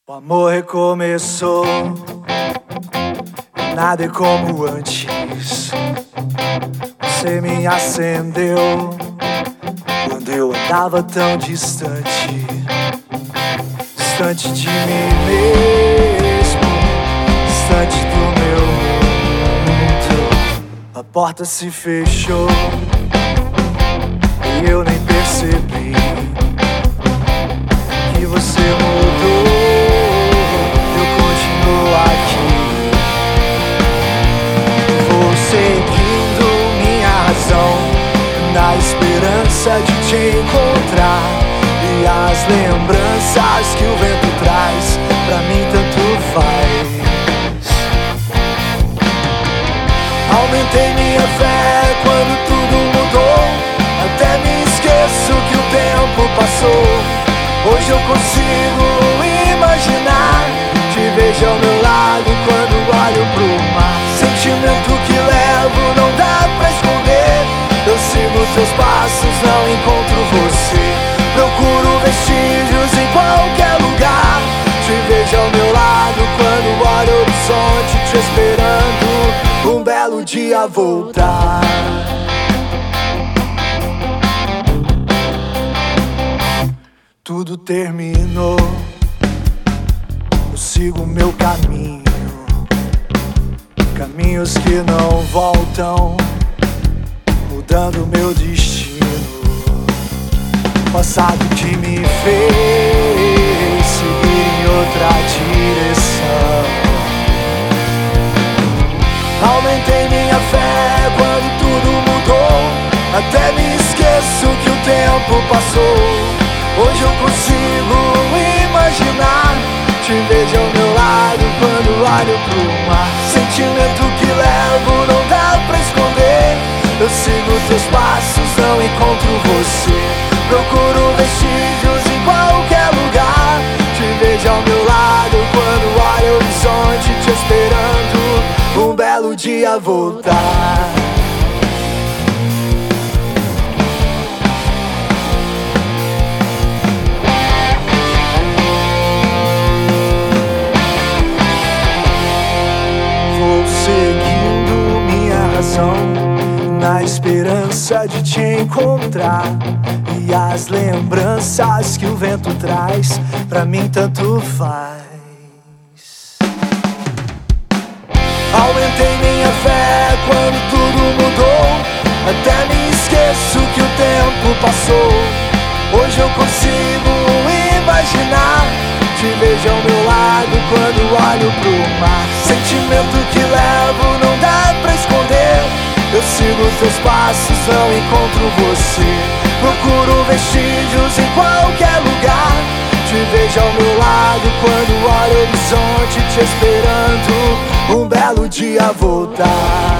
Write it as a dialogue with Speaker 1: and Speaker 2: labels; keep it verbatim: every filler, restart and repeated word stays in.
Speaker 1: O amor recomeçou, nada é como antes. Você me acendeu quando eu andava tão distante, distante de mim mesmo, distante do meu mundo. A porta se fechou e eu nem percebi que você mudou. Eu continuo aqui, vou seguindo minha razão, na esperança de te encontrar. E as lembranças que o vento traz, pra mim tanto faz. Aumentei minha fé quando tudo mudou, até me esqueço que o tempo passou. Hoje eu consigo imaginar, te vejo ao meu lado quando olho pro mar. Sentimento que levo não dá pra esconder, eu sigo teus passos, não encontro você. Procuro vestígios em qualquer lugar, te vejo ao meu lado quando olho o horizonte, te esperando um belo dia voltar. Tudo terminou, eu sigo meu caminho, caminhos que não voltam, mudando meu destino. Passado que me fez seguir em outra direção. Aumentei minha fé quando tudo mudou, até me esqueço que o tempo passou. Hoje eu consigo imaginar, te vejo ao meu lado quando olho pro mar. Sentimento que levo não dá pra esconder, eu sigo teus passos, não encontro você. Procuro vestígios em qualquer lugar, te vejo ao meu lado quando olho o horizonte, te esperando um belo dia voltar. Seguindo minha razão, na esperança de te encontrar. E as lembranças que o vento traz, pra mim tanto faz. Aumentei minha fé quando tudo mudou, até me esqueço que o tempo passou. Hoje eu consigo imaginar, te vejo ao meu lado quando olho pro mar. Sentimento que levo não dá pra esconder, eu sigo teus passos, não encontro você. Procuro vestígios em qualquer lugar, te vejo ao meu lado quando olho o horizonte, te esperando um belo dia voltar.